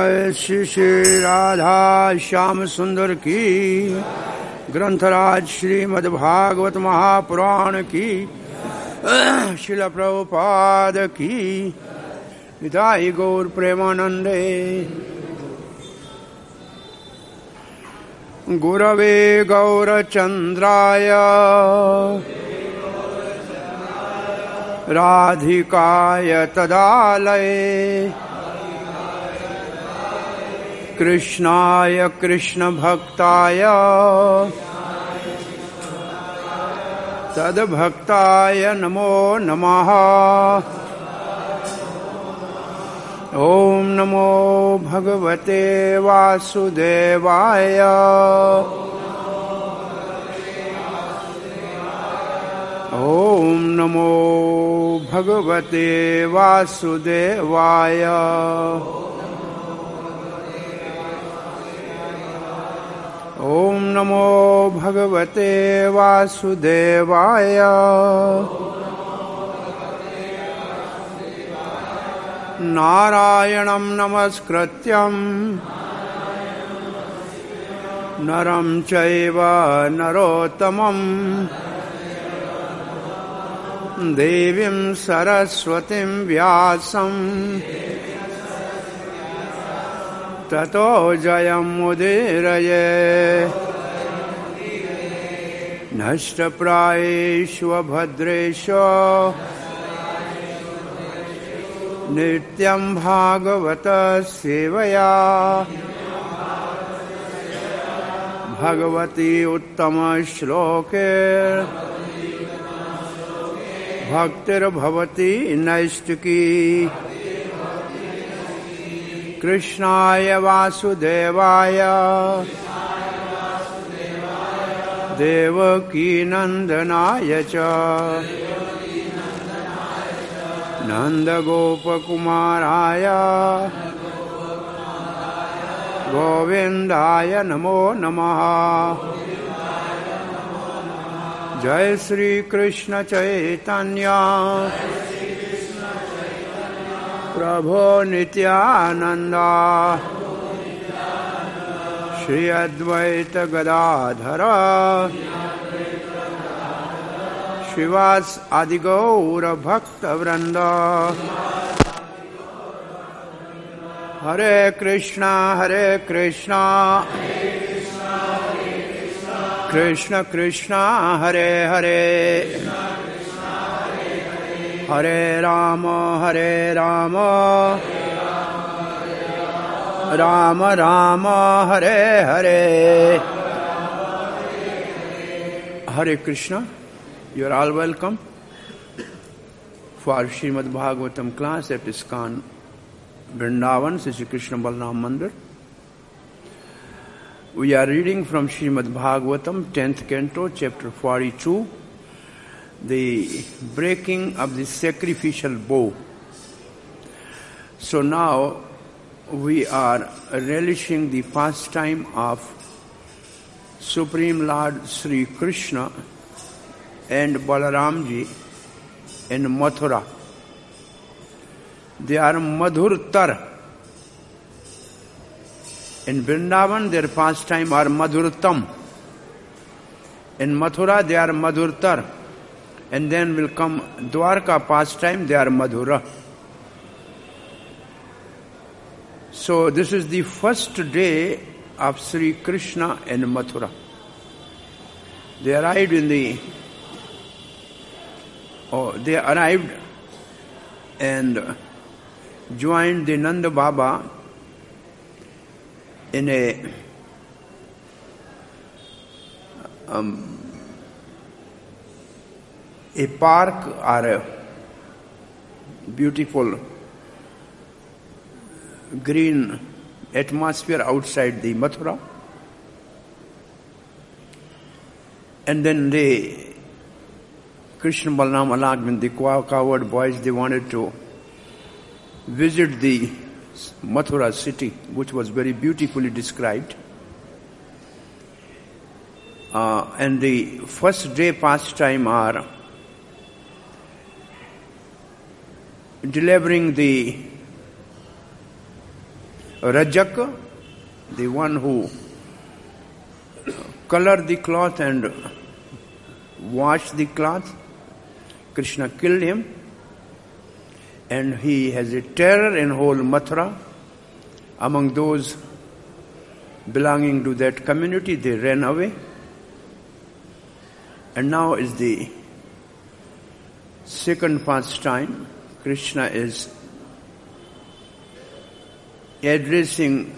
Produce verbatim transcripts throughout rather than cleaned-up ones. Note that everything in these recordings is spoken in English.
जय श्री श्री राधा श्याम सुंदर की, ग्रंथराज श्रीमद् भागवत महापुराण की, शिल प्रभुपाद की, निताई गौर प्रेमानंदे। गुरवे गौरचंद्राय राधिकाय तदालये कृष्णाय कृष्ण भक्ताय तद्भक्ताय नमो नमः। ओम नमो भगवते वासुदेवाय। ओम नमो भगवते वासुदेवाय। ओम नमो भगवते वासुदेवाय। नारायणं नमस्कृत्यं नरं चैव नरोत्तमं देवीं सरस्वतीं व्यासं ततो जयमुदीरये। नष्टप्रायेषु भद्रेषु नित्यं भागवत सेवया भगवती उत्तम श्लोके भक्तिर्भवती नैष्टिकी। कृष्णाय वासुदेवाय देवकी नंदनाय च नंदगोपकुमाराय गोविंदाय नमो नमः। जय श्री कृष्ण चैतन्य प्रभो नित्यानंद श्री अद्वैत गदाधर श्रीवास आदि गौर भक्त वृंद। हरे कृष्णा हरे कृष्णा कृष्ण कृष्णा हरे हरे हरे राम हरे राम राम राम हरे हरे। हरे Krishna. You are all welcome for Srimad Bhagavatam class at ISKCON Vrindavan, Sri Krishna Balram Mandir. We are reading from Srimad Bhagavatam, tenth canto, chapter forty-two, the breaking of the sacrificial bow. So now we are relishing the pastime of Supreme Lord Sri Krishna and Balaramji in Mathura. They are Madhurtar. In Vrindavan their pastime are Madhurtam. In Mathura they are Madhurtar. And then will come Dwarka pastime, they are Madhura. So this is the first day of Sri Krishna in Mathura. They arrived in the Oh, they arrived and joined the Nanda Baba in a um, a park or a beautiful green atmosphere outside the Mathura. And then they Krishna Balaram along with the cowherd boys, they wanted to visit the Mathura city, which was very beautifully described. Uh, and the first day pastime are delivering the Rajak, the one who colored the cloth and washed the cloth. Krishna killed him, and he has a terror in whole Mathura. Among those belonging to that community, they ran away. And now is the second pastime. Krishna is addressing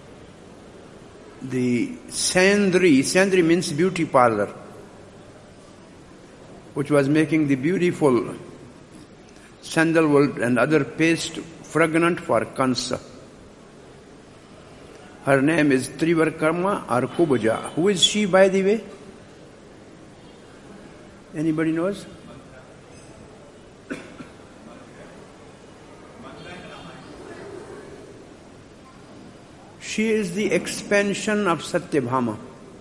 the Sandri. Sandri means beauty parlor, which was making the beautiful sandalwood and other paste fragrant for Kansa. Her name is Trivarkarma or Kubja. Who is she, by the way? Anybody knows? She is the expansion of Satyabhama.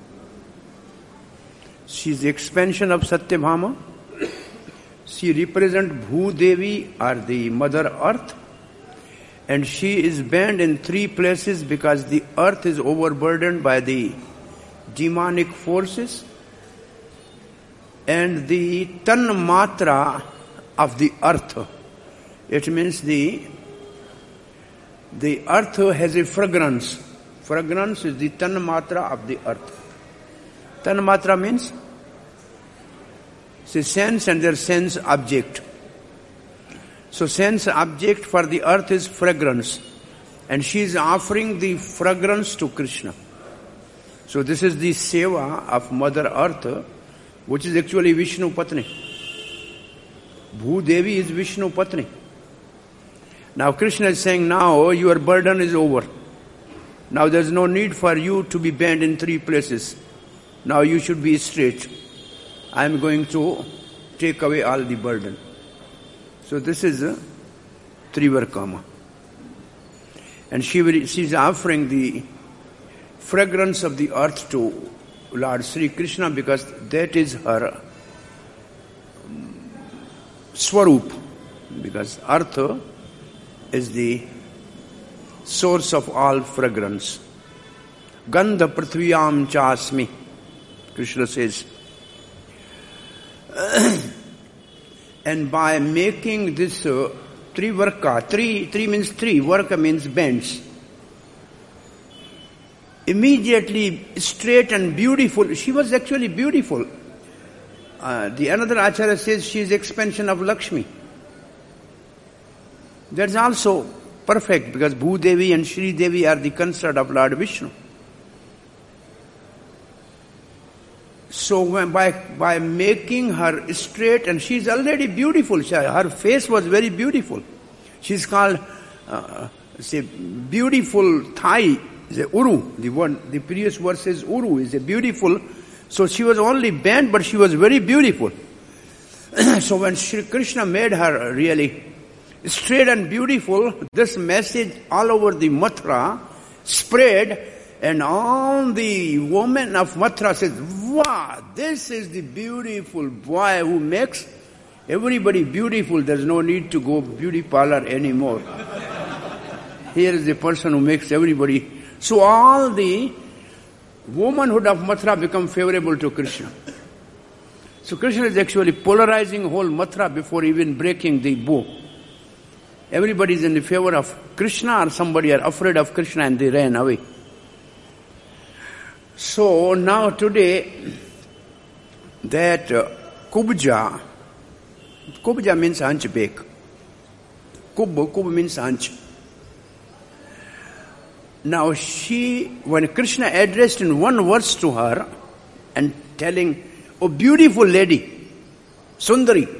She is the expansion of Satyabhama. She represents Bhudevi or the Mother Earth. And she is banned in three places because the earth is overburdened by the demonic forces. And the Tanmatra of the earth. It means the, the earth has a fragrance. Fragrance is the Tanmatra of the earth. Tanmatra means it's a sense and their sense object. So sense object for the earth is fragrance. And she is offering the fragrance to Krishna. So this is the seva of Mother Earth, which is actually Vishnu Patni. Bhudevi is Vishnu Patni. Now Krishna is saying, now your burden is over. Now there is no need for you to be banned in three places. Now you should be straight. I am going to take away all the burden. So this is a Trivarkama. And she, she is offering the fragrance of the earth to Lord Sri Krishna because that is her Swarup. Because earth is the source of all fragrance. Gandha prithviyam chasmi, Krishna says. And by making this uh, Trivarka, three, three means three, Varka means bends. Immediately straight and beautiful. She was actually beautiful. Uh, the another Acharya says she is expansion of Lakshmi. That's also perfect because Bhudevi and Shri Devi are the consort of Lord Vishnu. So when, by by making her straight, and she is already beautiful. She, her face was very beautiful. She is called, uh, say, beautiful thigh. Is a Uru. The one, the previous verse is Uru. Is a beautiful. So she was only bent, but she was very beautiful. So when Shri Krishna made her really straight and beautiful, this message all over the Mathura spread. And all the women of Mathura says, wow, this is the beautiful boy who makes everybody beautiful. There's no need to go beauty parlor anymore. Here is the person who makes everybody. So all the womanhood of Mathura become favorable to Krishna. So Krishna is actually polarizing whole Mathura before even breaking the bow. Everybody is in the favor of Krishna or somebody are afraid of Krishna and they ran away. So now today, that uh, Kubja, Kubja means hunchback. Kub, Kub means hunch. Now she, when Krishna addressed in one verse to her and telling, oh beautiful lady, Sundari.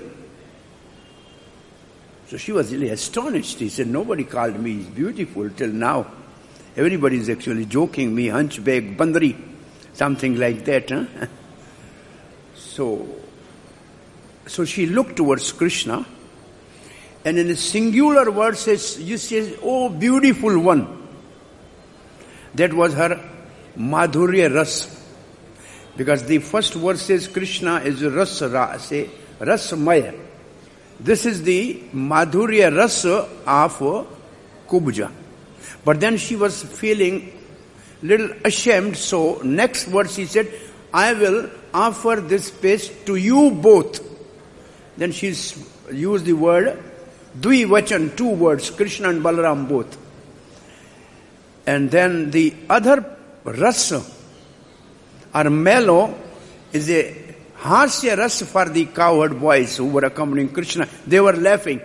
So she was really astonished. He said, nobody called me beautiful till now. Everybody is actually joking me, hunchback, bandari, something like that. Huh? So, so she looked towards Krishna, and in a singular word says, you say, oh beautiful one. That was her Madhurya Ras. Because the first verse says Krishna is Ras, say Rasmaya. This is the Madhurya Ras of Kubja. But then she was feeling little ashamed, so next word she said, I will offer this paste to you both. Then she's used the word Dvivachan, two words, Krishna and Balaram both. And then the other rasa or mellow is a harsya rasa for the cowherd boys who were accompanying Krishna. They were laughing.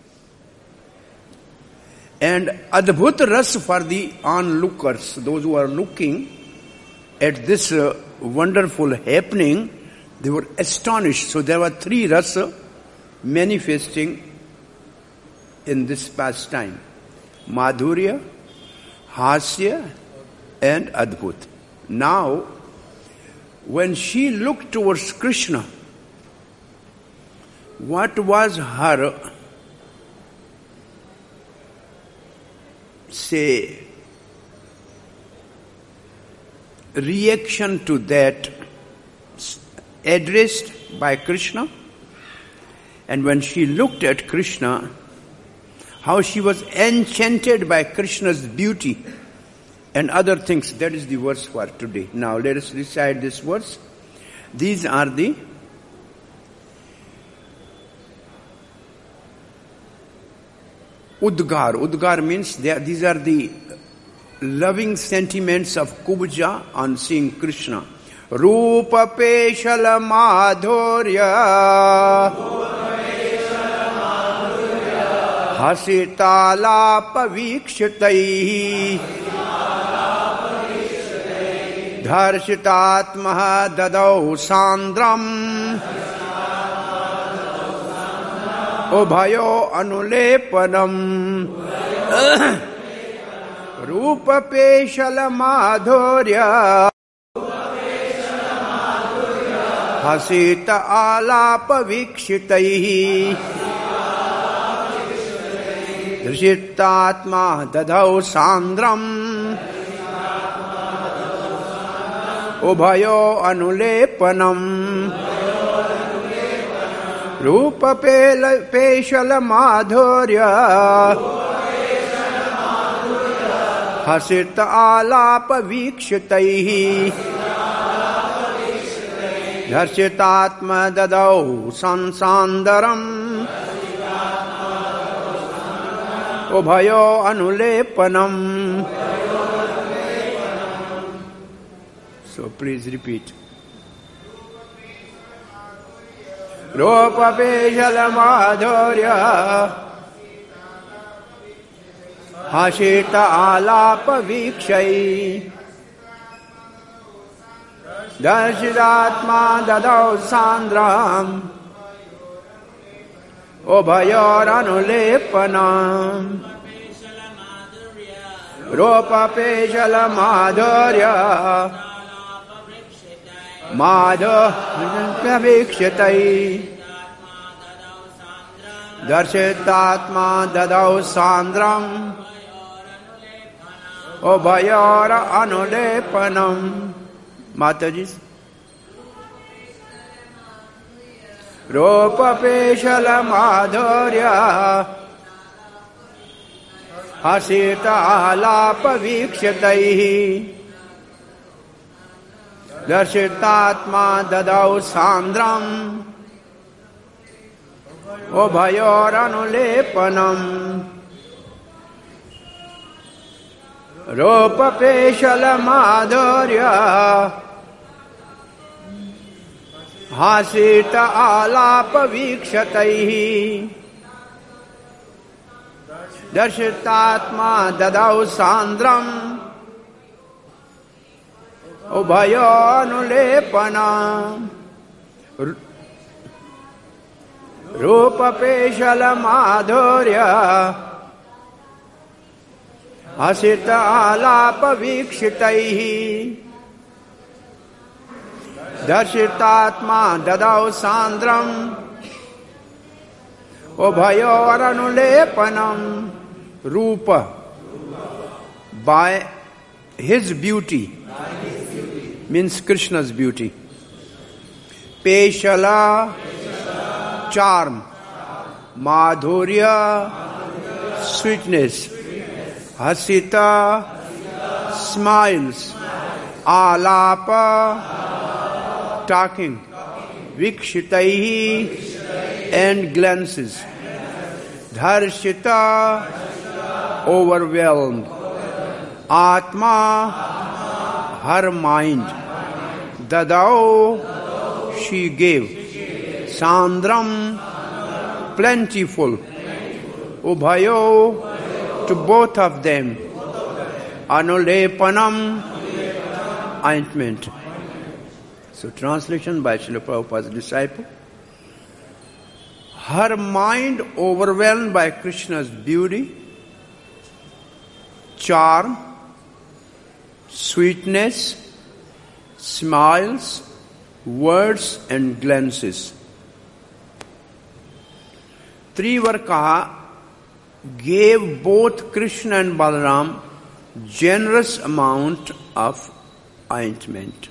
And adbhuta rasa for the onlookers, those who are looking at this uh, wonderful happening, they were astonished. So there were three rasa manifesting in this pastime: Madhurya, Hasya, and Adbhut. Now, when she looked towards Krishna, what was her, say, reaction to that addressed by Krishna? And when she looked at Krishna, how she was enchanted by Krishna's beauty and other things. That is the verse for today. Now let us recite this verse. These are the Udgar. Udgar means they are, these are the loving sentiments of Kubja on seeing Krishna. Rupa Peshala Madhurya Hasitala Pavikshatai Dharshitatmaha Dadau Sandram Ubhayo Anulepanam Rupa Peshala Madhurya Hasita Alapa Vikshitai Drishitatma Dadau Sandram Ubhayo Anulepanam Rupa Peshala Madhurya Hasita Alapa Vikshitai Dharshitatma Dadau Sansandaram Ubhayo Anulepanam. So please repeat. Rupa Peshala Madhurya Hashita Alapa Vikshai Darshidatma Dadau Sandram Ubhayor Anulepanam. Rupa Peshala Madhurya Madhurya Vikshitai Darshitatma Dadau Sandram Ubhayor Anulepanam. Mataji. Rupa Peshala Madhurya Hasita Alapa Vikshitai Darshitatma Dadau Sandram Ubhayor Anulepanam. Rupa Peshala Madhurya Hasita Alapa Vikshatai Darshitatma Dadau Sandram Ubhayo Anulepanam. Rupa Peshala Madhurya Hasita Alapa Vikshitai Darshitatma Dadau Sandram Ubhayor Anulepanam. Rupa, by his beauty, means Krishna's beauty. Peshala, charm. Madhurya, sweetness. Hasita, smiles. Alapa, talking. Vikshitaihi, and glances. Dharshita, overwhelmed. Atma, her mind. Dadao, she gave. Sandram, plentiful. Ubhayo, to both of them. Anulepanam, ointment. So translation by Srila Prabhupada's disciple. Her mind overwhelmed by Krishna's beauty, charm, sweetness, smiles, words and glances. Trivarkaha gave both Krishna and Balaram generous amount of ointment.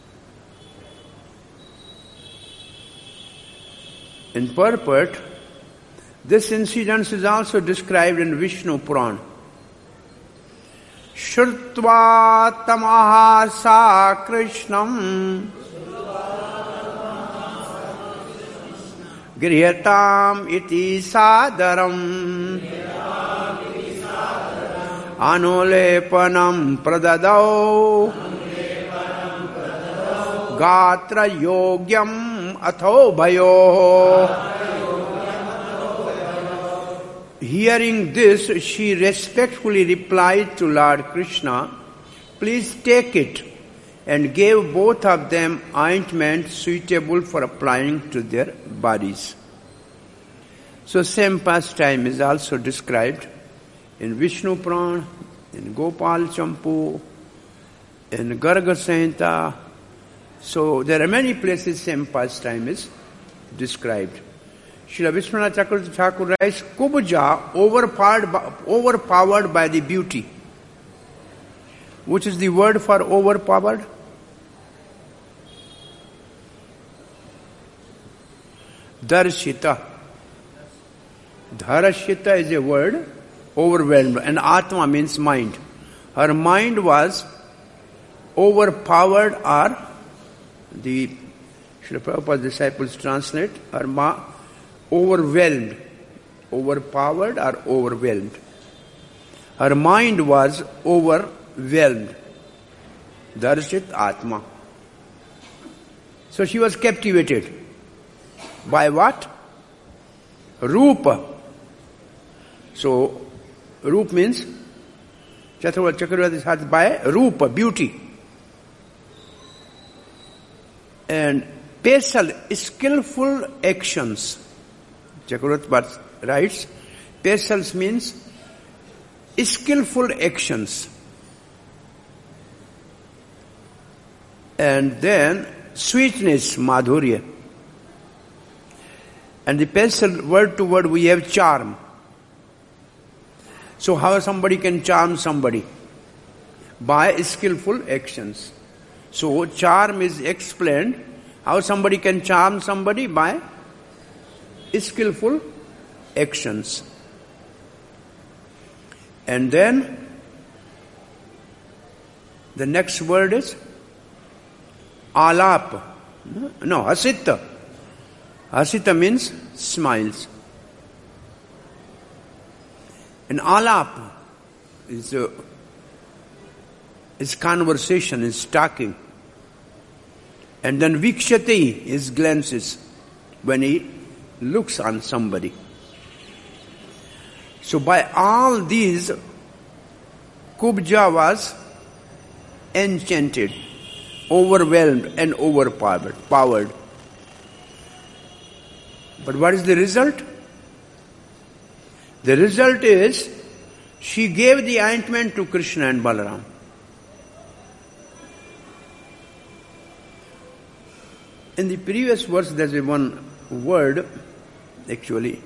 In purport, this incident is also described in Vishnu Puran. Shrutva tamahasa Krishnam Griyatam iti sadaram Anulepanam pradadau Gatra yogyam atho bhayo. Hearing this, she respectfully replied to Lord Krishna, please take it, and gave both of them ointment suitable for applying to their bodies. So same pastime is also described in Vishnu Puran, in Gopal Champu, in Garga Samhita. So there are many places same pastime is described. Srila Vishwanath Chakravarti Thakur writes, Kubja overpowered by, overpowered by the beauty. Which is the word for overpowered? Darshita. Dharashita is a word, overwhelmed, and Atma means mind. Her mind was overpowered, or the Srila Prabhupada's disciples translate, her ma, overwhelmed, overpowered or overwhelmed. Her mind was overwhelmed. Darshit Atma. So she was captivated. By what? Rupa. So, Rup means Chakravarti has by Rupa, beauty. And Pesal, skillful actions. Chakravarti writes, Pesals means skillful actions. And then sweetness, madhurya. And the Pesal, word to word, we have charm. So how somebody can charm somebody? By skillful actions. So charm is explained. How somebody can charm somebody? By skillful actions. And then the next word is alap. No, hasita. Hasita means smiles. And alap is, uh, is conversation, is talking. And then vikshati is glances, when he looks on somebody. So by all these, Kubja was enchanted, overwhelmed and overpowered. Powered. But what is the result? The result is, she gave the ointment to Krishna and Balaram. In the previous verse, there's a one word, actually,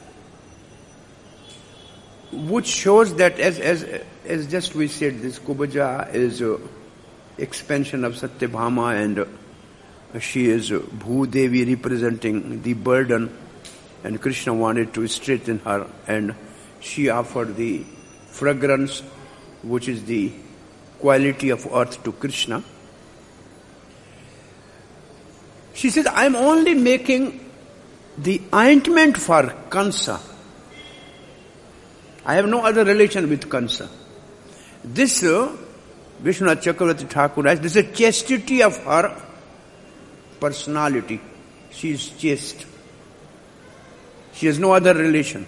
which shows that, as as as just we said, this Kubja is uh, expansion of Satyabhama, and uh, she is uh, Bhudevi, representing the burden, and Krishna wanted to straighten her, and she offered the fragrance, which is the quality of earth to Krishna. She says, I am only making the ointment for Kansa. I have no other relation with Kansa. This uh, Vishwanath Chakravarti Thakur writes, this is a chastity of her personality. She is chaste. She has no other relation.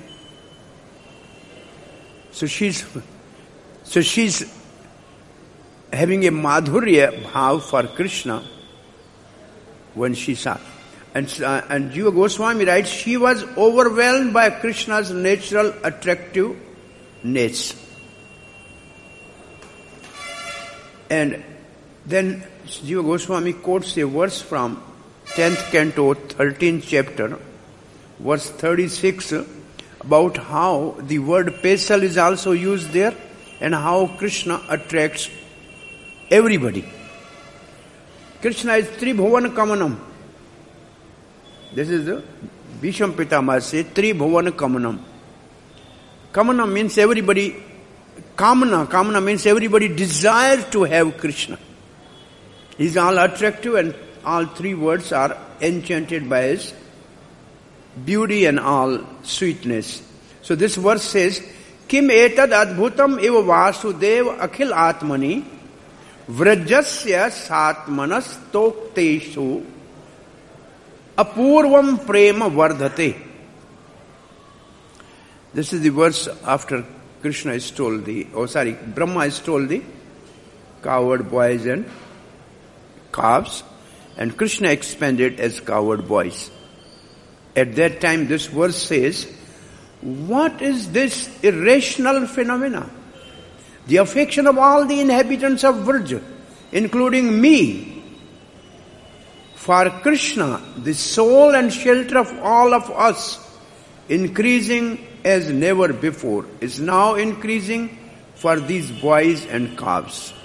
So she's, so she's having a madhurya bhav for Krishna when she saw. And, uh, and Jiva Goswami writes, she was overwhelmed by Krishna's natural attractiveness. And then Jiva Goswami quotes a verse from tenth canto, thirteenth chapter, verse thirty-six, about how the word pesal is also used there and how Krishna attracts everybody. Krishna is Tribhuvan Kamanam. This is the Bhisham Pitama say, Tribhuvan Kamanam. Kamanam means everybody, Kamana, Kamana means everybody desires to have Krishna. He's all attractive and all three words are enchanted by his beauty and all sweetness. So this verse says, Kim etad adbhutam eva vasudev akhil atmani vrajasya satmanas tokteshu apurvam prema vardhate. This is the verse after Krishna is told the, oh sorry, Brahma is told the cowherd boys and calves, and Krishna expanded as cowherd boys. At that time this verse says, what is this irrational phenomena? The affection of all the inhabitants of Vrja, including me, for Krishna, the soul and shelter of all of us, increasing as never before, is now increasing for these boys and calves.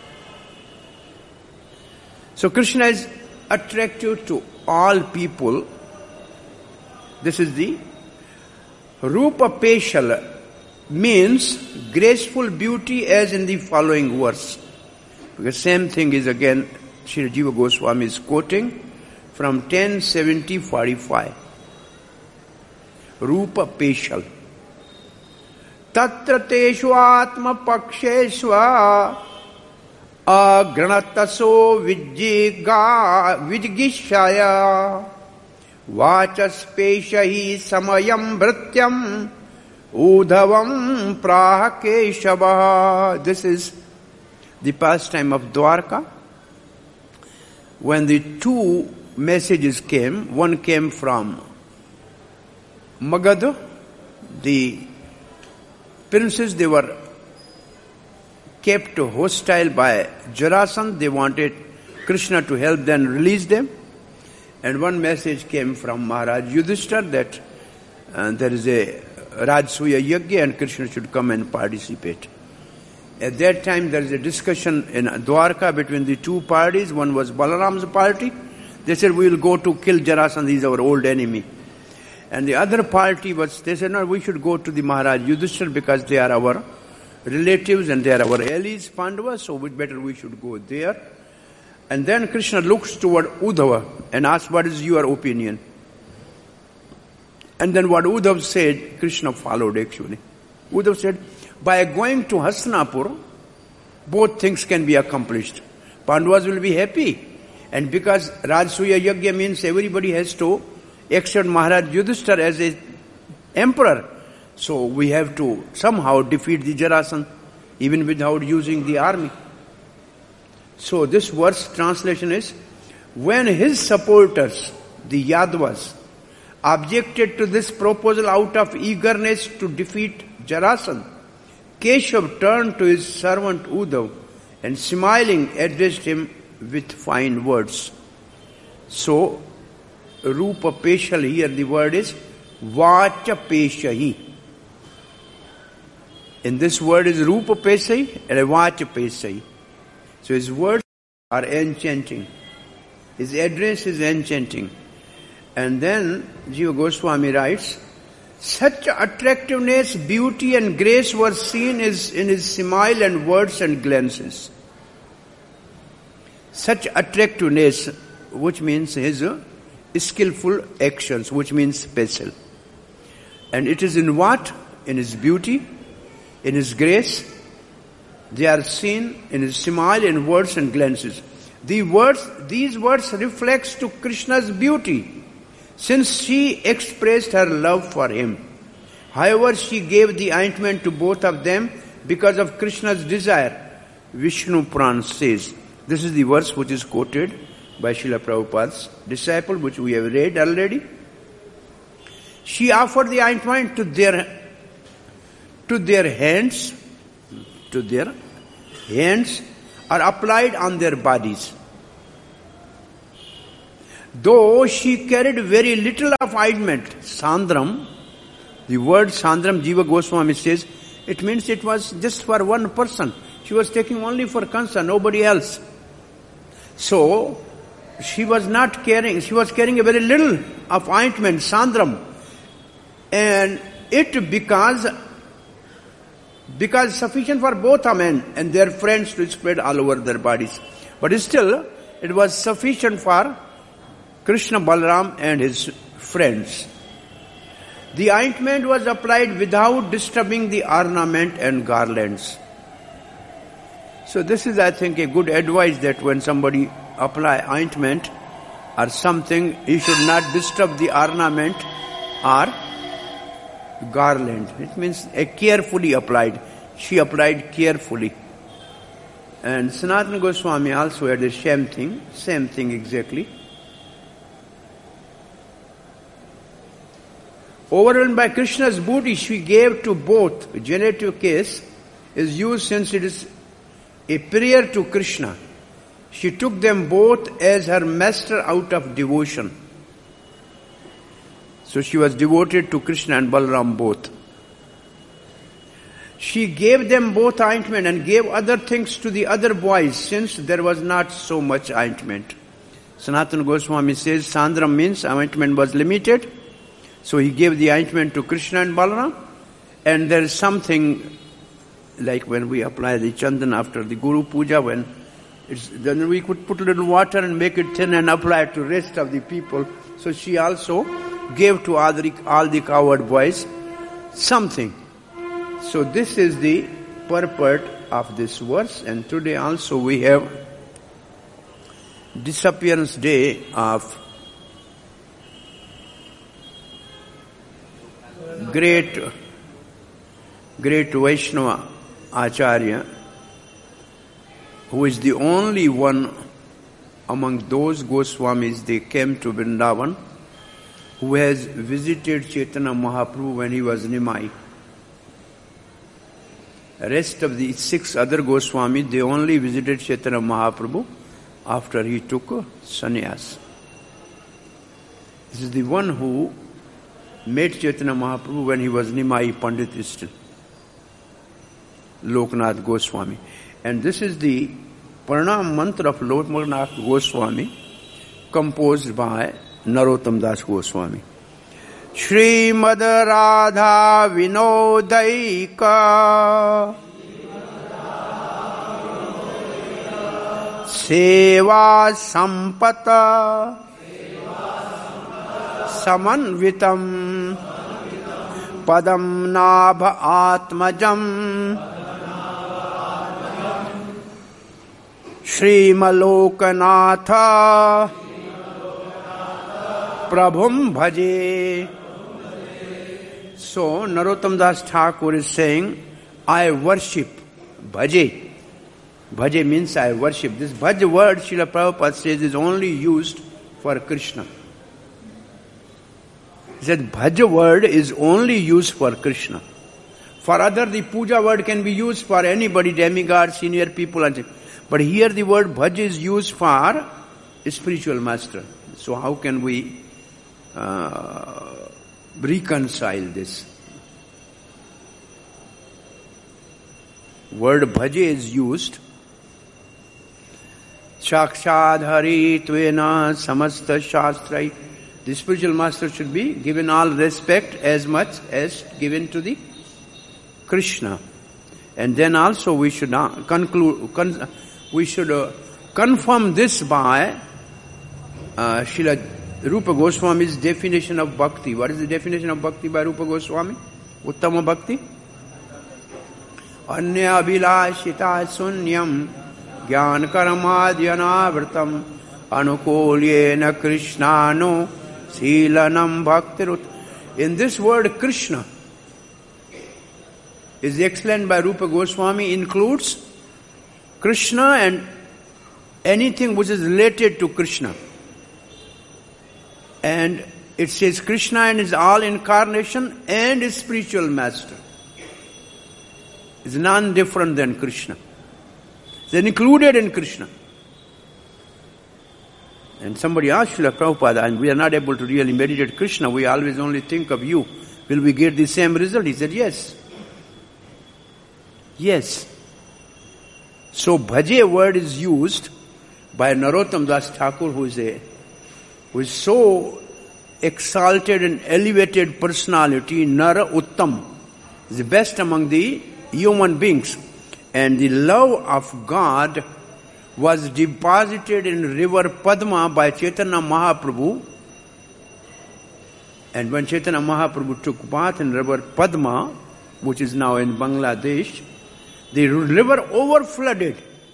So Krishna is attractive to all people. This is the Rupa Peshal, means graceful beauty, as in the following verse. Because same thing is again Sri Jiva Goswami is quoting from ten seventy forty-five. Rupa Peshal. Tatra teshu atma paksheshva agranataso vijjiga vijgishaya vachaspeshahi samayam vrityam udhavam prahakeshava. This is the pastime of Dwarka. When the two messages came, one came from Magadha, the princes, they were kept hostile by Jarasandha. They wanted Krishna to help them release them. And one message came from Maharaj Yudhishthira that uh, there is a Rajasuya Yajna and Krishna should come and participate. At that time there is a discussion in Dwarka between the two parties. One was Balaram's party. They said, we will go to kill Jarasandha, he is our old enemy. And the other party was, they said, no, we should go to the Maharaj Yudhishthira because they are our relatives and they are our allies, Pandavas, so we better we should go there. And then Krishna looks toward Uddhava and asks, what is your opinion? And then what Uddhava said, Krishna followed actually. Uddhava said, by going to Hastinapur, both things can be accomplished. Pandavas will be happy. And because Rajasuya Yajna means everybody has to accept Maharaj Yudhishthira as a emperor. So we have to somehow defeat the Jarasandha, even without using the army. So this verse translation is, when his supporters, the Yadavas, objected to this proposal out of eagerness to defeat Jarasandha, Keshav turned to his servant Uddhava and smiling addressed him with fine words. So, Rupa Peshal, here the word is Vacha Peshahi. In this word is Rupa Peshahi and Vacha Peshahi. So his words are enchanting. His address is enchanting. And then Jiva Goswami writes, Such attractiveness, beauty and grace were seen in his smile and words and glances. Such attractiveness, which means his skillful actions, which means special. And it is in what? In his beauty, in his grace. They are seen in his smile and words and glances. The words, these words reflects to Krishna's beauty, since she expressed her love for him. However, she gave the ointment to both of them because of Krishna's desire. Vishnu Puran says, this is the verse which is quoted by Srila Prabhupada's disciple, which we have read already. She offered the ointment to their, to their hands, to their hands, or applied on their bodies. Though she carried very little of ointment, Sandram, the word Sandram, Jiva Goswami says, it means it was just for one person. She was taking only for Kansa, nobody else. So, she was not carrying, she was carrying a very little of ointment, Sandram. And it because, because sufficient for both men and their friends to spread all over their bodies. But still, it was sufficient for Krishna Balaram and his friends. The ointment was applied without disturbing the ornament and garlands. So this is, I think, a good advice that when somebody apply ointment or something, he should not disturb the ornament or garland. It means a carefully applied. She applied carefully. And Sanatana Goswami also had the same thing, same thing exactly. Overwhelmed by Krishna's beauty, she gave to both. A genitive case is used since it is a prayer to Krishna. She took them both as her master out of devotion. So she was devoted to Krishna and Balaram both. She gave them both ointment and gave other things to the other boys since there was not so much ointment. Sanatana Goswami says Sandram means ointment was limited. So he gave the ointment to Krishna and Balaram. And there is something like when we apply the chandan after the Guru Puja, when it's, then we could put a little water and make it thin and apply it to rest of the people. So she also gave to all the, all the cowherd boys something. So this is the purport of this verse. And today also we have disappearance day of great, great Vaishnava Acharya, who is the only one among those Goswamis they came to Vrindavan, who has visited Chaitanya Mahaprabhu when he was Nimai. The rest of the six other Goswamis, they only visited Chaitanya Mahaprabhu after he took sannyas. This is the one who met Chaitanya Mahaprabhu when he was Nimai Pandit still, Loknath Goswami. And this is the Pranam Mantra of Loknath Goswami, composed by Narottam Das Goswami. Shrimad Radha Vinodaika Seva Sampata Samanvitam Padam Nabha Atmajam Shrimalokanath Prabhum Bhaje. So Narottam Das Thakur is saying, I worship. Bhaje. Bhaje means I worship. This Bhaj word, Srila Prabhupada says, is only used for Krishna. He said Bhaj word is only used for Krishna. For other, the puja word can be used for anybody, demigod, senior people, and but here the word Bhaj is used for a spiritual master. So how can we uh, reconcile this? Word Bhaje is used. Shakshad Hari Tvena Samasta Shastrai The spiritual master should be given all respect as much as given to the Krishna. And then also we should uh, conclude, con- we should uh, confirm this by uh, Srila Rupa Goswami's definition of bhakti. What is the definition of bhakti by Rupa Goswami? Uttama bhakti? Anya abhilashita sunyam jnana karamadhyanavrtam anukulyena krishnano silanam bhaktirut. In this word Krishna is explained by Rupa Goswami includes Krishna and anything which is related to Krishna. And it says Krishna and his all incarnation and his spiritual master. It's none different than Krishna. It's included in Krishna. And somebody asked Srila Prabhupada, and we are not able to really meditate Krishna, we always only think of you. Will we get the same result? He said, yes. Yes. So bhaje word is used by Narottam Das Thakur, who is a who is so exalted and elevated personality, Nara Uttam, is the best among the human beings. And the love of God was deposited in river Padma by Chaitanya Mahaprabhu. And when Chaitanya Mahaprabhu took bath in river Padma, which is now in Bangladesh, the river overflooded.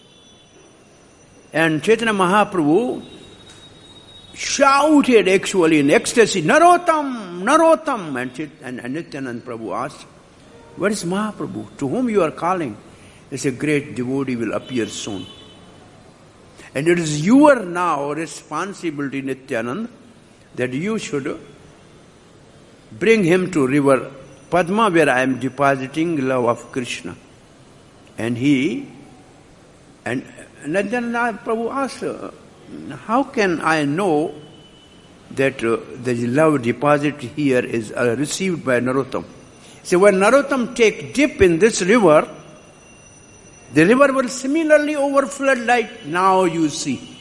And Chaitanya Mahaprabhu shouted actually in ecstasy, Narottam, Narottam. And, Chait- and, and Nityanand Prabhu asked, where is Mahaprabhu? To whom you are calling? He said, a great devotee will appear soon. And it is your now responsibility, Nityanand, that you should bring him to river Padma where I am depositing love of Krishna. And he, and Nityananda Prabhu asked, how can I know that uh, the love deposit here is uh, received by Narottam? So when Narottam take dip in this river, the river will similarly overflood like now you see.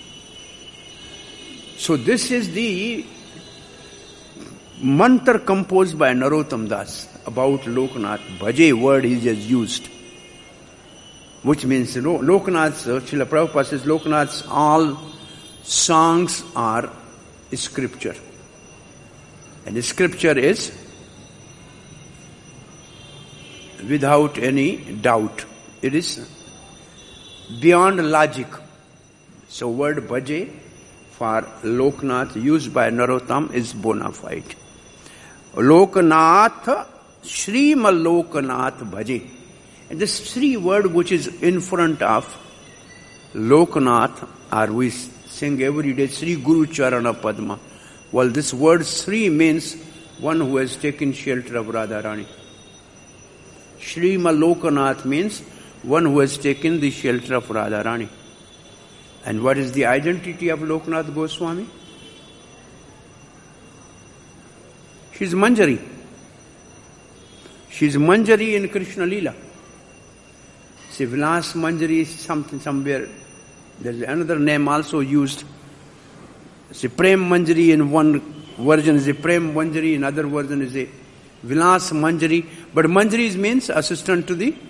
So this is the mantra composed by Narottam Das about Lokanath. Bhaje word he has used. Which means Lokanath's, uh, Srila Prabhupada says Lokanath's all songs are scripture. And scripture is without any doubt. It is beyond logic. So word bhaje for Lokanath used by Narottam is bona fide. Lokanath, Srima Lokanath bhaje. And this Sri word which is in front of Lokanath, or we sing every day, Sri Guru Charana Padma. Well, this word Sri means one who has taken shelter of Radharani. Srima Lokanath means one who has taken the shelter of Radharani. And what is the identity of Lokanath Goswami? She is Manjari. She is Manjari in Krishna Leela. See, Vilas Manjari is something somewhere. There is another name also used. See, Prem Manjari in one version is a Prem Manjari, in other version is a Vilas Manjari. But Manjari means assistant to the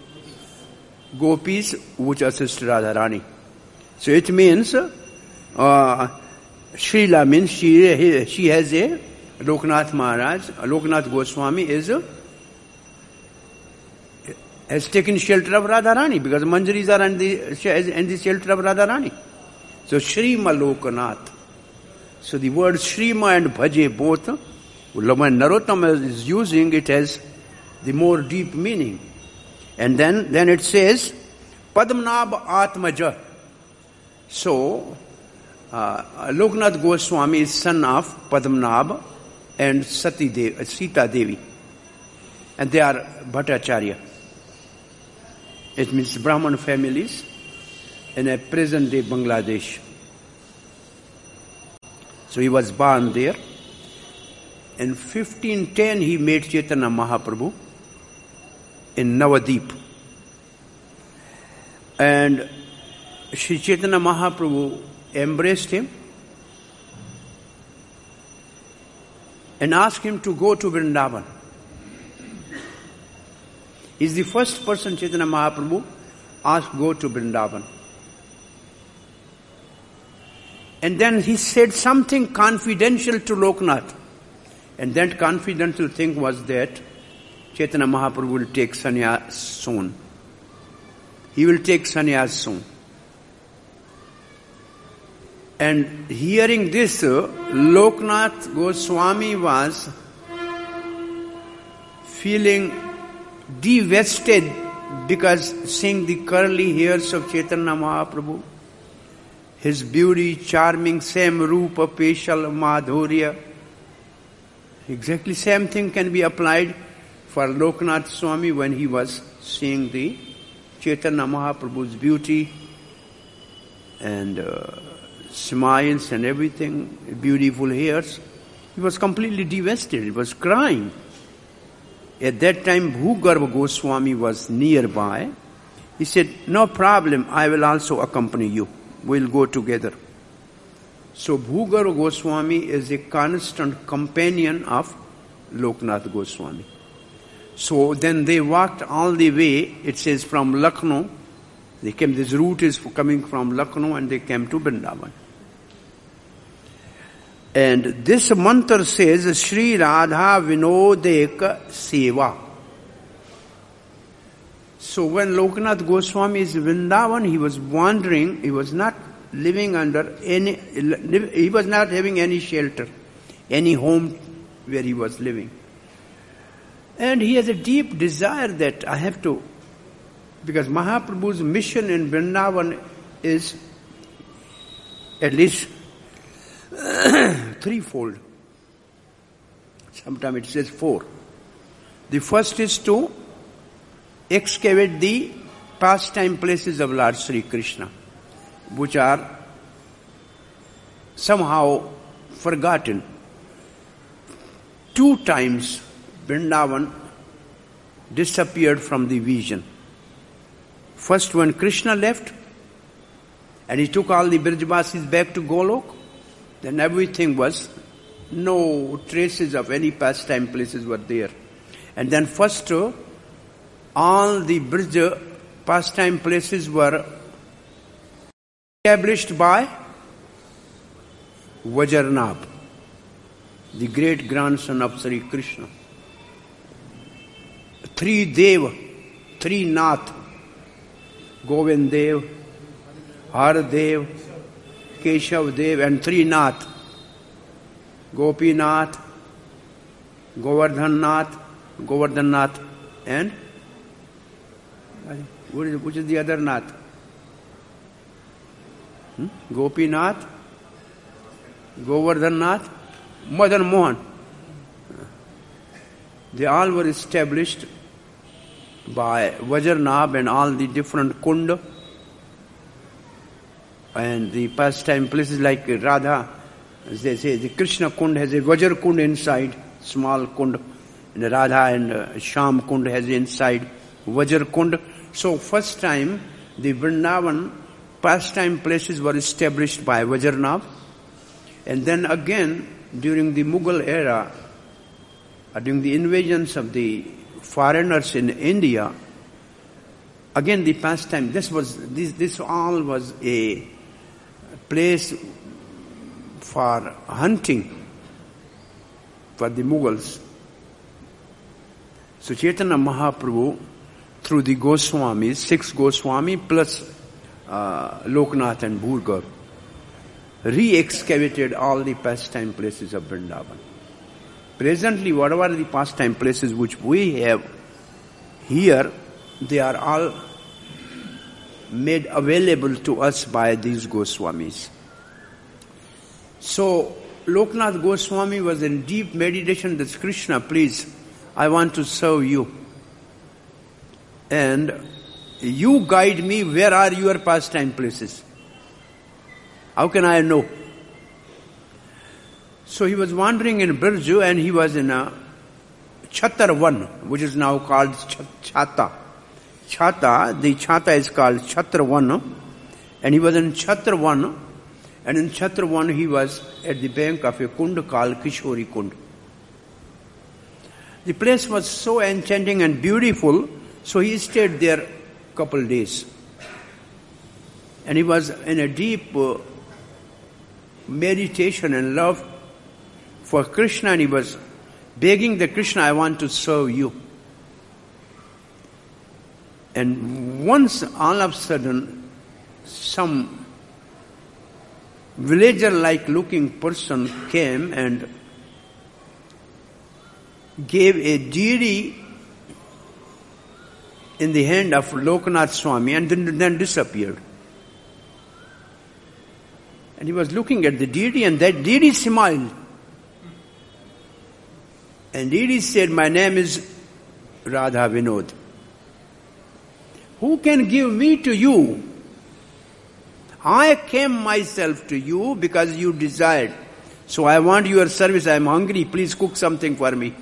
gopis which assist Radharani. So it means uh, Srila means she, she has a Lokanath Maharaj, Lokanath Goswami is a has taken shelter of Radharani because Manjaris are in the, in the shelter of Radharani. So Srima Lokanath. So the word Srima and Bhaje both, when Narottam is using it has the more deep meaning. And then, then it says Padmanabha Atmaja. So uh, Lokanath Goswami is son of Padmanabha and Sati Devi, Sita Devi. And they are Bhattacharya. It means Brahman families in a present day Bangladesh. So he was born there. In fifteen ten he met Chaitanya Mahaprabhu in Navadip. And Sri Chaitanya Mahaprabhu embraced him and asked him to go to Vrindavan. He's the first person Chaitanya Mahaprabhu asked to go to Vrindavan. And then he said something confidential to Loknath. And that confidential thing was that Chaitanya Mahaprabhu will take sannyas soon. He will take sannyas soon. And hearing this, Loknath Goswami was feeling devastated because seeing the curly hairs of Chaitanya Mahaprabhu, his beauty, charming, same rupa, facial, madhurya. Exactly same thing can be applied for Loknath Swami when he was seeing the Chaitanya Mahaprabhu's beauty and uh, smiles and everything, beautiful hairs. He was completely devastated. He was crying. At that time, Bhugarva Goswami was nearby. He said, no problem, I will also accompany you. We'll go together. So Bhugarva Goswami is a constant companion of Loknath Goswami. So then they walked all the way, it says from Lucknow. They came, this route is coming from Lucknow and they came to Vrindavan. And this mantra says, Shri Radha Vinodeka Seva. So when Loknath Goswami is in Vrindavan, he was wandering, he was not living under any, he was not having any shelter, any home where he was living. And he has a deep desire that I have to, because Mahaprabhu's mission in Vrindavan is at least threefold. Sometimes it says four. The first is to excavate the pastime places of Lord Sri Krishna, which are somehow forgotten. Two times Vrindavan disappeared from the vision. First when Krishna left and he took all the Brijvasis back to Golok, then everything was, no traces of any pastime places were there. And then first uh, all the Brij pastime places were established by Vajranabh, the great grandson of Sri Krishna. Three Dev, three Nath, Govind Dev, Har Dev, Keshav Dev, and three Nath, Gopinath, Govardhan Nath, Govardhan Nath, and which is the other Nath? Hmm? Gopinath, Govardhan Nath, Madan Mohan. They all were established by Vajranabh and all the different kund and the pastime places like Radha, as they say, the Krishna kund has a Vajra kund inside, small kund, and Radha and uh, Sham kund has inside Vajra kund. So first time the Vrindavan pastime places were established by Vajranabh, and then again during the Mughal era, uh, during the invasions of the foreigners in India, again the pastime, this was, this, this all was a place for hunting for the Mughals. So Chaitanya Mahaprabhu, through the Goswamis, six Goswami plus uh, Loknath and Bhugarva, re-excavated all the pastime places of Vrindavan. Presently, whatever the pastime places which we have here, they are all made available to us by these Goswamis. So, Loknath Goswami was in deep meditation that Krishna, please, I want to serve you. And you guide me, where are your pastime places? How can I know? So he was wandering in Birju and he was in a Chhatarvan, which is now called Chhata. Chhata, the Chhata is called Chhatarvan, and he was in Chhatarvan, and in Chhatarvan he was at the bank of a kund called Kishori Kund. The place was so enchanting and beautiful, so he stayed there a couple days. And he was in a deep uh, meditation and love for Krishna, and he was begging the Krishna, I want to serve you. And once all of a sudden, some villager-like looking person came and gave a deity in the hand of Lokanath Swami and then, then disappeared. And he was looking at the deity, and that deity smiled. And deity said, my name is Radha Vinod. Who can give me to you? I came myself to you because you desired. So I want your service. I am hungry. Please cook something for me.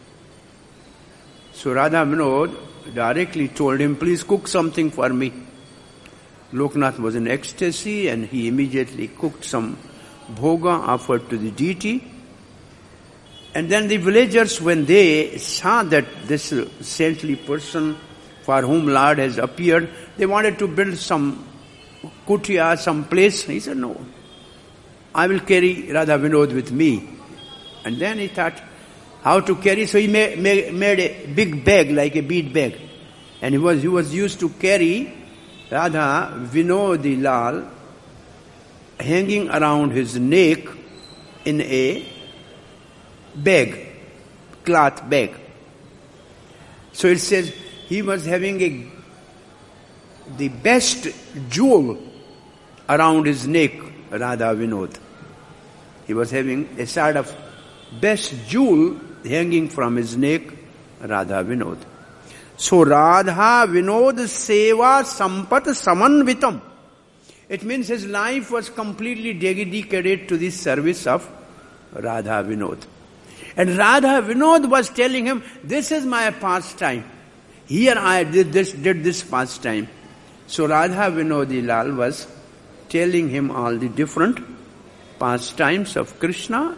So Radha Vinod directly told him, please cook something for me. Lokanath was in ecstasy, and he immediately cooked some bhoga offered to the deity. And then the villagers, when they saw that this saintly person for whom Lord has appeared, they wanted to build some kutia, some place. He said, no, I will carry Radha Vinod with me. And then he thought how to carry, so he made, made a big bag, like a bead bag. And he was, he was used to carry Radha Vinod Lal hanging around his neck in a bag, cloth bag. So it says he was having a the best jewel around his neck, Radha Vinod. He was having a sort of best jewel hanging from his neck, Radha Vinod. So Radha Vinod Seva Sampat Samanvitam. It means his life was completely dedicated to the service of Radha Vinod. And Radha Vinod was telling him, this is my pastime. Here I did this, did this pastime. So Radha Vinod Lal was telling him all the different pastimes of Krishna.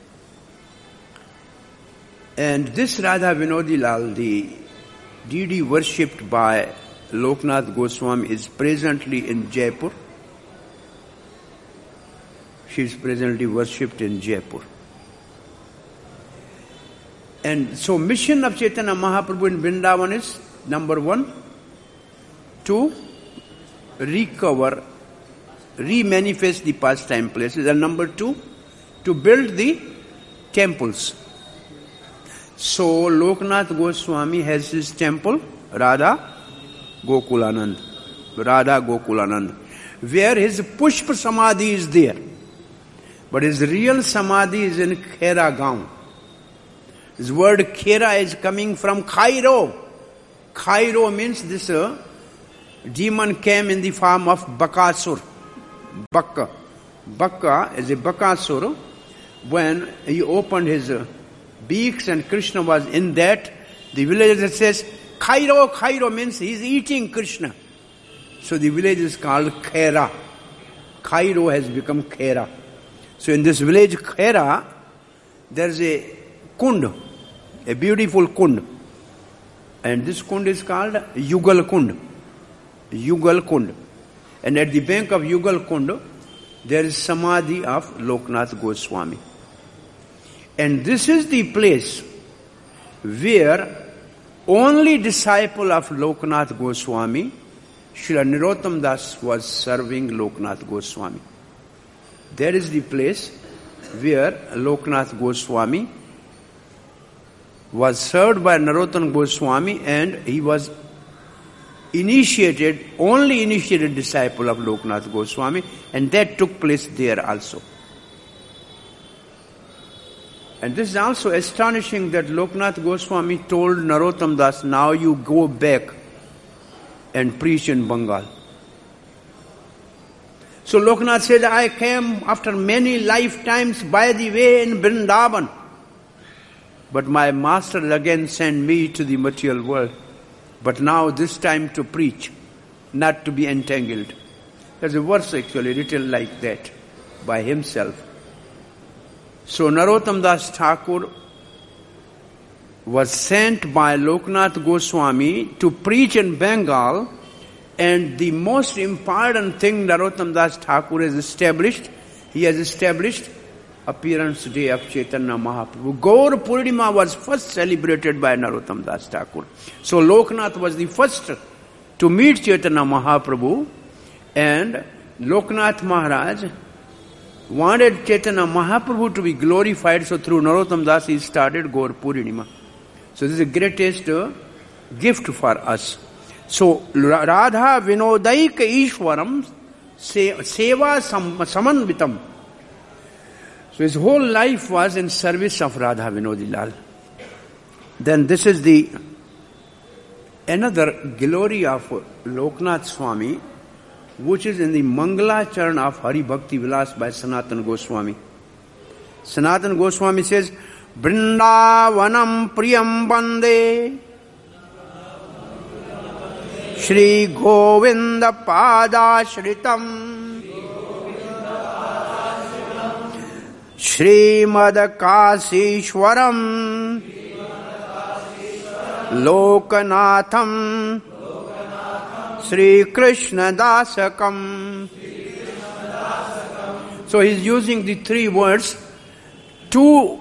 And this Radha Vinod Lal, the deity worshipped by Lokanath Goswami, is presently in Jaipur. She is presently worshipped in Jaipur. And so mission of Chaitanya Mahaprabhu in Vrindavan is, number one, to recover, re-manifest the pastime places. And number two, to build the temples. So Lokanath Goswami has his temple, Radha Gokulanand. Radha Gokulanand. Where his Pushpa Samadhi is there. But his real Samadhi is in Khera Gaon. This word Khera is coming from Khairo. Khairo means this uh, demon came in the form of Bakasur. Bakka. Bakka is a Bakasur. When he opened his uh, beaks and Krishna was in that, the villager says, Khairo, Khairo means he is eating Krishna. So the village is called Khera. Khairo has become Khera. So in this village Khera, there is a kund, a beautiful kund. And this kund is called Yugal Kund. Yugal Kund. And at the bank of Yugal Kund, there is Samadhi of Lokanath Goswami. And this is the place where only disciple of Lokanath Goswami, Srila Narottam Das, was serving Lokanath Goswami. There is the place where Lokanath Goswami was served by Narottam Goswami, and he was initiated, only initiated disciple of Lokanath Goswami, and that took place there also. And this is also astonishing that Lokanath Goswami told Narottam Das, now you go back and preach in Bengal. So Lokanath said, I came after many lifetimes by the way in Vrindavan. But my master again sent me to the material world. But now this time to preach, not to be entangled. There's a verse actually written like that by himself. So Narottam Das Thakur was sent by Loknath Goswami to preach in Bengal, and the most important thing Narottam Das Thakur has established, he has established appearance day of Chaitanya Mahaprabhu. Gaur Purnima was first celebrated by Narottam Das Thakur. So Loknath was the first to meet Chaitanya Mahaprabhu, and Loknath Maharaj wanted Chaitanya Mahaprabhu to be glorified, so through Narottam Das he started Gaur Purnima. So this is the greatest uh, gift for us. So Radha Vinodaika Ishwaram Seva Samanvitam. So his whole life was in service of Radha Vinodilal. Then this is the another glory of Loknath Swami, which is in the Mangala Charan of Hari Bhakti Vilas by Sanatana Goswami. Sanatana Goswami says, Vrindavanam Priyam Bande Shri Govinda Padashritam Srimad Kasishwaram Lokanatham Sri Krishna Dasakam. So he is using the three words. Two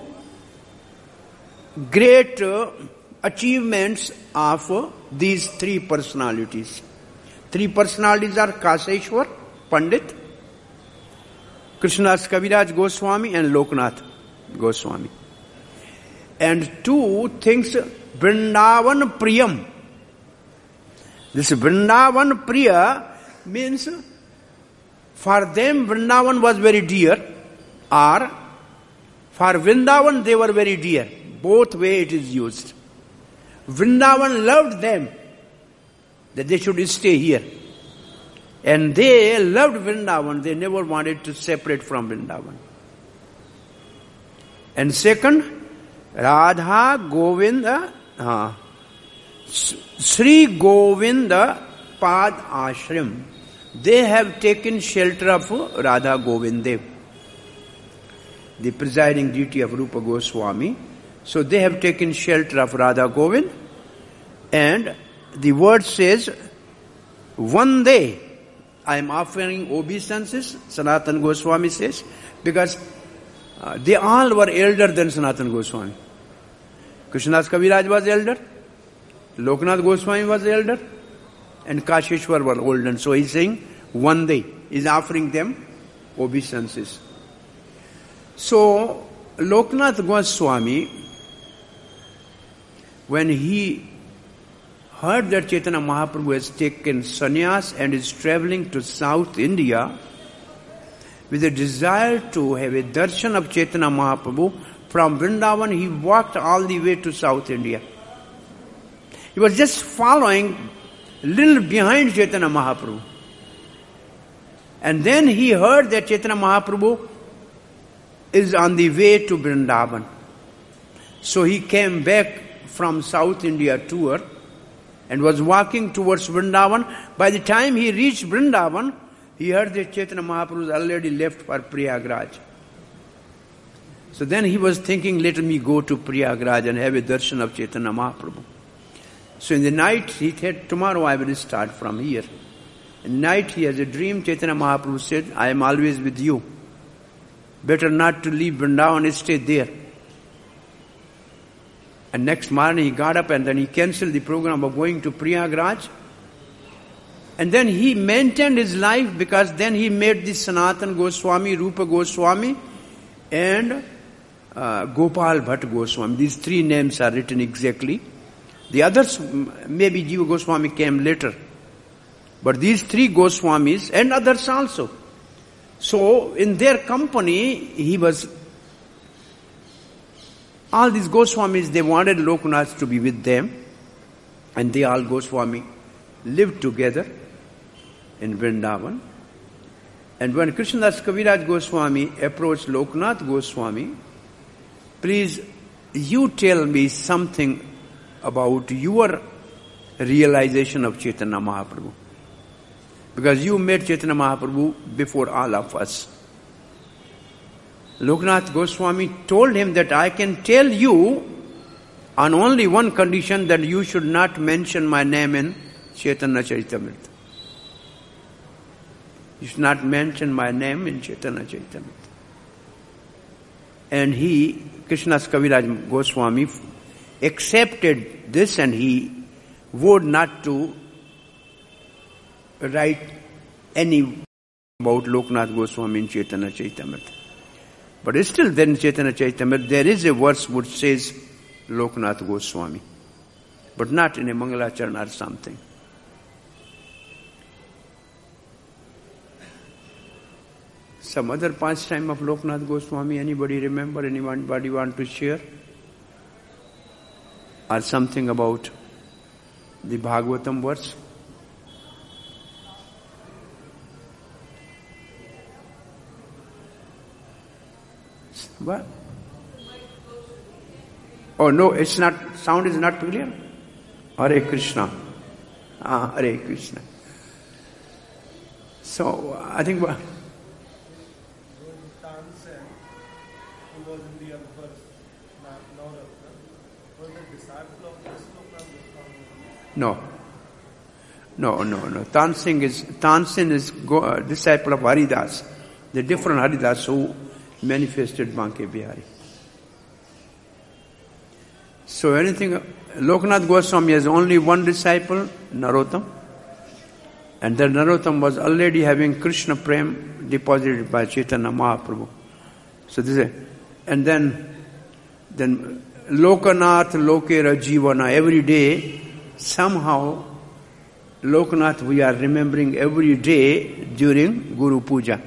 great uh, achievements of uh, these three personalities. Three personalities are Kaseshwar, Pandit, Krishnadas Kaviraj Goswami and Loknath Goswami. And two things, Vrindavan Priyam. This Vrindavan Priya means for them Vrindavan was very dear, or for Vrindavan they were very dear. Both way it is used. Vrindavan loved them, that they should stay here. And they loved Vrindavan, they never wanted to separate from Vrindavan. And second, Radha Govinda, uh, Sri Govinda Pad Ashram. They have taken shelter of Radha Govindev, the presiding deity of Rupa Goswami. So they have taken shelter of Radha Govind, and the word says, one day I am offering obeisances, Sanatana Goswami says, because uh, they all were elder than Sanatana Goswami. Krishnadas Kaviraj was elder, Loknath Goswami was elder, and Kashishwar were older. So he is saying, one day he is offering them obeisances. So Loknath Goswami, when he heard that Chaitanya Mahaprabhu has taken sannyas and is traveling to South India with a desire to have a darshan of Chaitanya Mahaprabhu, from Vrindavan he walked all the way to South India. He was just following little behind Chaitanya Mahaprabhu. And then he heard that Chaitanya Mahaprabhu is on the way to Vrindavan. So he came back from South India tour and was walking towards Vrindavan. By the time he reached Vrindavan, he heard that Chaitanya Mahaprabhu already left for Prayagraj. So then he was thinking, let me go to Prayagraj and have a darshan of Chaitanya Mahaprabhu. So in the night he said, tomorrow I will start from here. In night he has a dream. Chaitanya Mahaprabhu said, I am always with you. Better not to leave Vrindavan, stay there. And next morning he got up and then he cancelled the program of going to Prayagraj. And then he maintained his life, because then he made the Sanatana Goswami, Rupa Goswami and uh, Gopal Bhatt Goswami. These three names are written exactly. The others, maybe Jiva Goswami came later. But these three Goswamis and others also. So in their company he was, all these Goswamis, they wanted Loknath to be with them, and they all Goswami lived together in Vrindavan. And when Krishnadas Kaviraj Goswami approached Loknath Goswami, please you tell me something about your realization of Chaitanya Mahaprabhu. Because you met Chaitanya Mahaprabhu before all of us. Loknath Goswami told him that I can tell you on only one condition, that you should not mention my name in Chaitanya Charitamrita. You should not mention my name in Chaitanya Charitamrita. And he, Krishnadas Kaviraj Goswami, accepted this, and he vowed not to write any about Loknath Goswami in Chaitanya Charitamrita. But still then in Chaitanya Charitamrita there is a verse which says Loknath Goswami, but not in a Mangalacharan or something. Some other pastime of Loknath Goswami, anybody remember, anybody want to share? Or something about the Bhagavatam verse? What? Oh no, it's not, sound is not clear? Hare Krishna. Ah, Hare Krishna. So, I think... What? No. No, no, no. Tansing is, Tansin is go, uh, disciple of Haridas, the different Haridas who manifested Banke Bihari. So anything, Loknath Goswami has only one disciple, Narottam. And that Narottam was already having Krishna Prem deposited by Chaitanya Mahaprabhu. So this is, and then, then Lokanath Lokera Jivana, every day, somehow, Lokanath we are remembering every day during Guru Puja.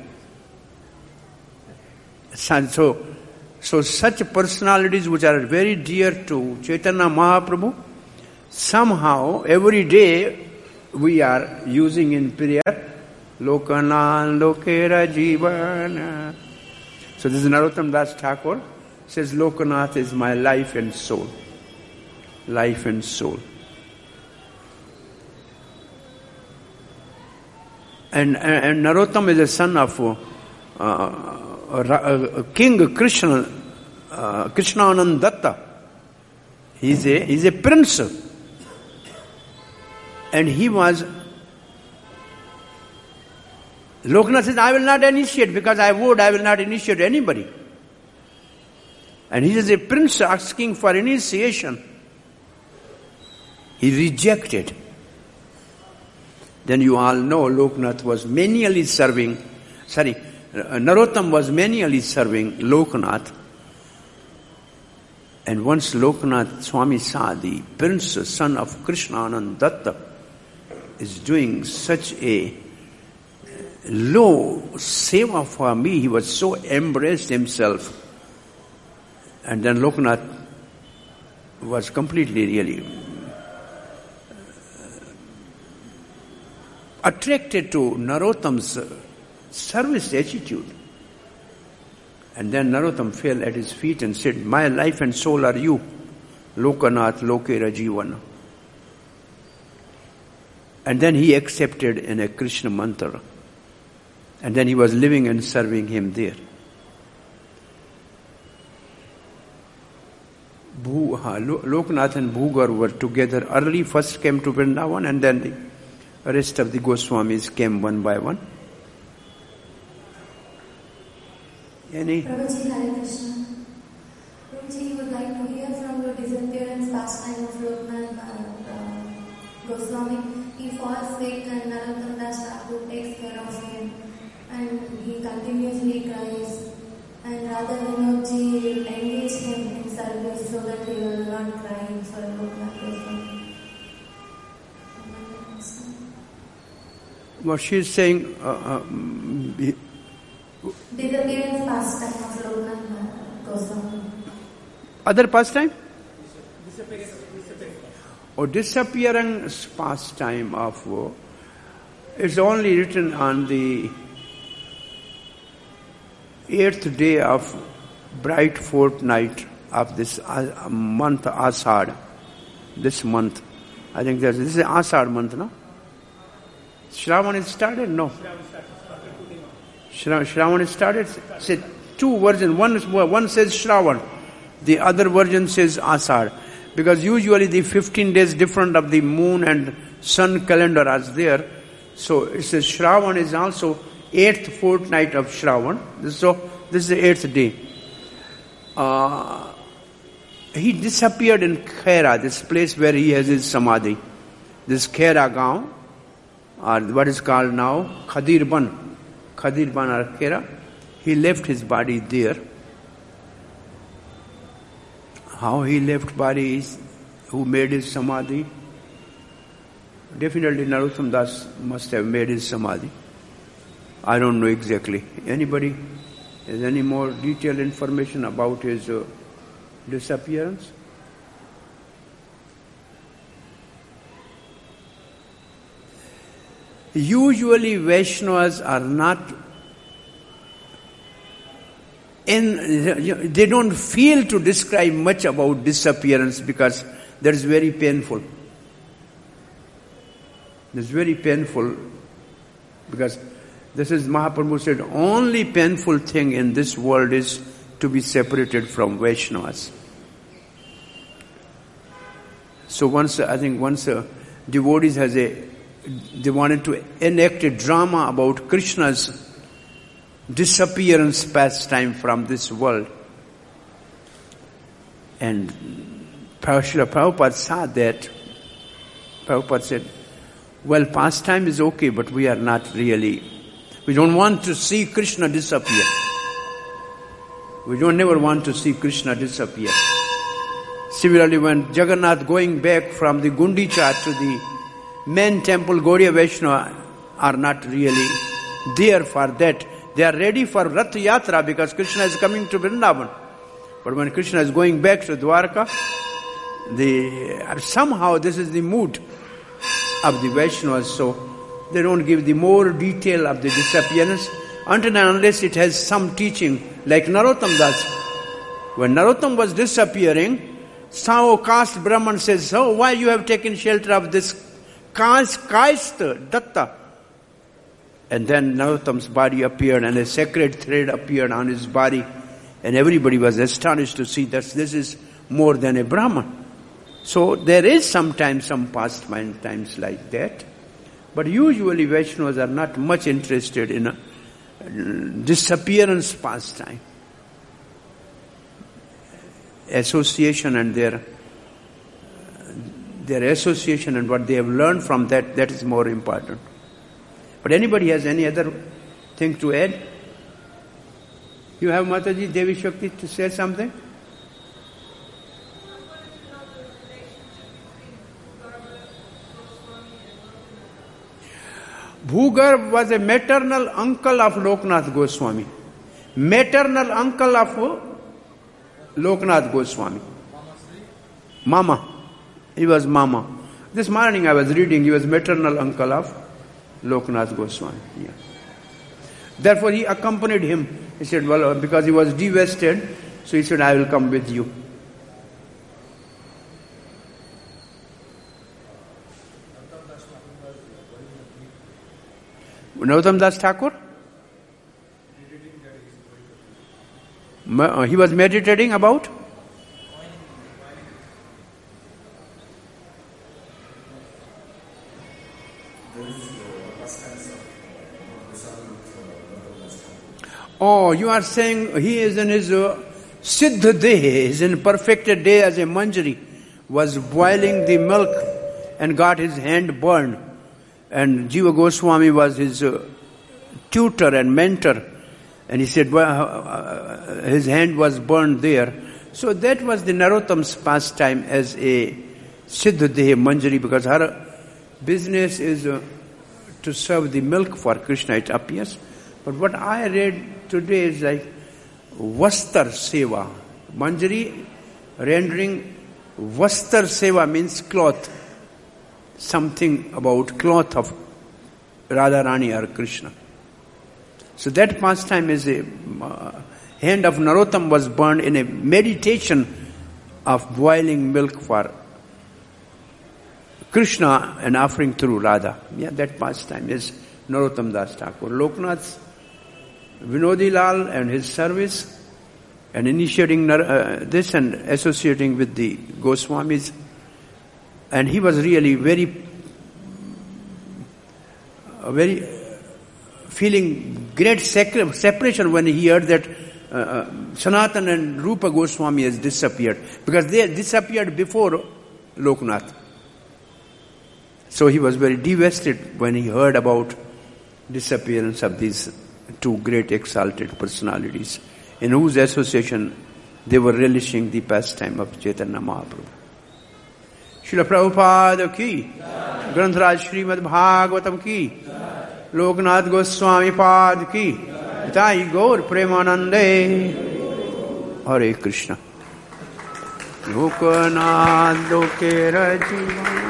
So, so such personalities which are very dear to Chaitanya Mahaprabhu, somehow every day we are using in prayer, Lokanath Lokera Jivana. So this is Narottam Das Thakur, says Lokanath is my life and soul. Life and soul. And, and Narottam is a son of uh, uh, uh, King Krishna, uh, Krishnanand Datta. He's a, he's a prince. And he was, Lokanath says, I will not initiate because I would, I will not initiate anybody. And he is a prince asking for initiation. He rejected. Then you all know Lokanath was menially serving, sorry, Narottam was menially serving Lokanath. And once Lokanath Swami saw the prince, son of Krishnanand Datta, is doing such a low seva for me, he was so embraced himself. And then Lokanath was completely really attracted to Narottam's service attitude. And then Narottam fell at his feet and said, my life and soul are you, Lokanath Lokera Jivana. And then he accepted in a Krishna mantra. And then he was living and serving him there. Lokanath and Bhugar were together early, first came to Vrindavan, and then the rest of the Goswamis came one by one. Any? Prabhuji, Hare Krishna. Prabhuji, would like to hear from your disappearance pastime of Loknath uh, Goswami. He falls sick and Narottam Das Thakur takes care of him, and he continuously cries. And Radha Vinodji will engage him in service so that he will not cry for Loknath Goswami. What she is saying, uh, uh, he, disappearance pastime of Loknath Goswami. Other pastime? Disappearance. Or disappearance pastime of, uh, it's only written on the eighth day of bright fortnight of this uh, month Asad. This month. I think that's, this is Asad month, no? Shravan is started? No. Shravan is started? Said two versions. One, one says Shravan. The other version says Asad. because usually the fifteen days different of the moon and sun calendar is there. So it says Shravan is also eighth fortnight of Shravan. So this is the eighth day. Uh, he disappeared in Khaira, this place where he has his samadhi. This Khaira Gaon, or what is called now Khadirban. Khadirban or Khaira. He left his body there. How he left body is, who made his samadhi? Definitely Narottam Das must have made his samadhi. I don't know exactly. Anybody has any more detailed information about his uh, disappearance? Usually Vaishnavas are not in, they don't feel to describe much about disappearance because that is very painful. It's very painful because this is Mahaprabhu said, only painful thing in this world is to be separated from Vaishnavas. So once, I think once uh, devotees has a, they wanted to enact a drama about Krishna's disappearance pastime from this world. And Srila Prabhupada saw that. Prabhupada said, well, pastime is okay, but we are not really, we don't want to see Krishna disappear. We don't never want to see Krishna disappear. Similarly, when Jagannath going back from the Gundicha to the main temple, Gaudiya Vaishnava are not really there for that. They are ready for Rath Yatra because Krishna is coming to Vrindavan. But when Krishna is going back to Dwarka, the, somehow this is the mood of the Vaishnavas, so they don't give the more detail of the disappearance until and unless it has some teaching, like Narottam Das. When Narottam was disappearing, some caste Brahman says, so why you have taken shelter of this caste, caste Datta? And then Narottam's body appeared and a sacred thread appeared on his body, and everybody was astonished to see that this is more than a Brahman. So there is sometimes some pastime times like that, but usually Vaishnavas are not much interested in a disappearance pastime. Association and their their association and what they have learned from that, that is more important. But anybody has any other thing to add? You have Mataji Devi Shakti to say something? Bhugarb was a maternal uncle of Loknath Goswami. Maternal uncle of Loknath Goswami. Mama. He was Mama. This morning I was reading, he was maternal uncle of Loknath Goswami. Yeah. Therefore he accompanied him. He said, well, because he was devested, so he said, I will come with you. Narottam Das Thakur? He was meditating about? Oh, you are saying he is in his uh, Siddha Deha, he is in perfected day as a manjari, was boiling the milk and got his hand burned. And Jiva Goswami was his uh, tutor and mentor. And he said, well, uh, his hand was burned there. So that was the Narottam's pastime as a Siddha Deha Manjari, because her business is uh, to serve the milk for Krishna, it appears. But what I read today is like Vastar Seva. Manjari rendering Vastar Seva means cloth. Something about cloth of Radharani or Krishna. So that pastime is a uh, hand of Narottam was burned in a meditation of boiling milk for Krishna and offering through Radha. Yeah, that pastime is Narottam Das Thakur. Loknath's Vinodi Lal and his service and initiating uh, this and associating with the Goswamis. And he was really very, uh, very feeling great sacri- separation when he heard that uh, Sanatan and Rupa Goswami has disappeared, because they disappeared before Loknath. So he was very devastated when he heard about disappearance of these two great exalted personalities, in whose association they were relishing the pastime of Chaitanya Mahaprabhu. Srila Prabhupada ki, Grantaraj Srimad Bhagavatam ki, Loknath Goswami Pad ki, Nitai Gaur Premanande, Hare Krishna. Loknath Lokera Jivan